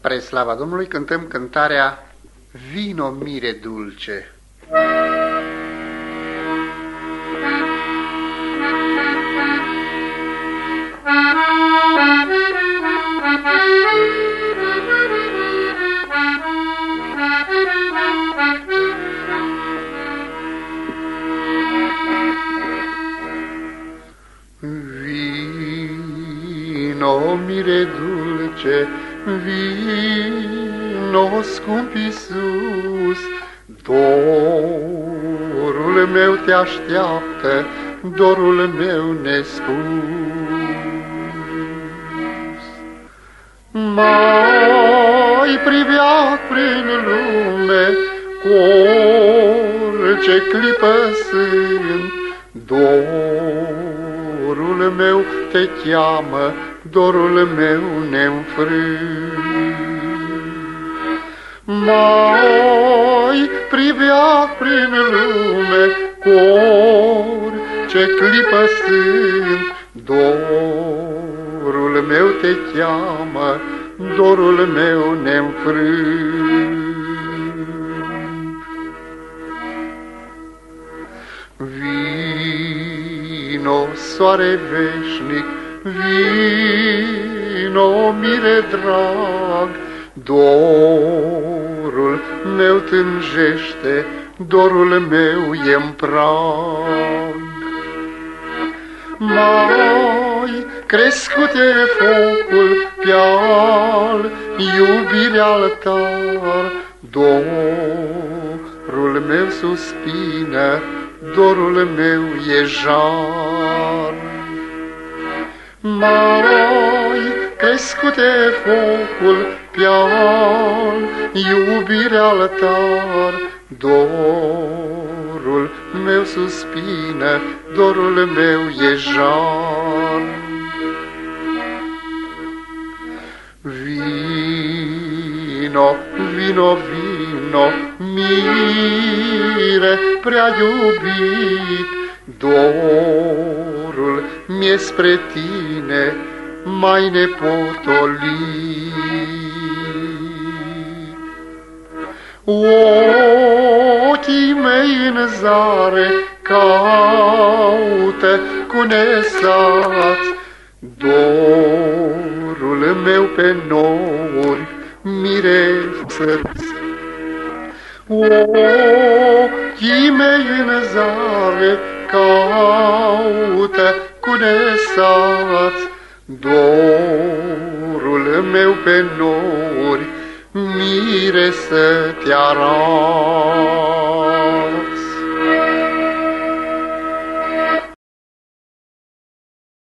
Spre slava Domnului cântăm cântarea Vino mire dulce. Vino mire dulce, vino scump Iisus, dorul meu te așteaptă, dorul meu nespus. Mai privea prin lume, cu orice clipă sunt, dorul meu te cheamă, dorul meu neînfrânt. Mai privea prin lume, cu orice clipă sunt, dorul meu te cheamă, dorul meu neînfrânt. Vino, soare veșnic, vino, mire drag, dorul meu tânjește, dorul meu e-n prag. Mai crescut e focul pe-al iubirii altar, dorul meu suspină, dorul meu e jar. Mai crescut e focul pe-al iubirii altar, dorul meu suspină, dorul meu e jar. Vino, vino, vino, mire prea iubit, dorul mi-e spre tine mai nepotolit. Ochii mei în zare caută cu nesați, dorul meu pe nori miresă-ți. Ochii mei în zare caută cu nesați, dorul meu pe nori mire să te arată.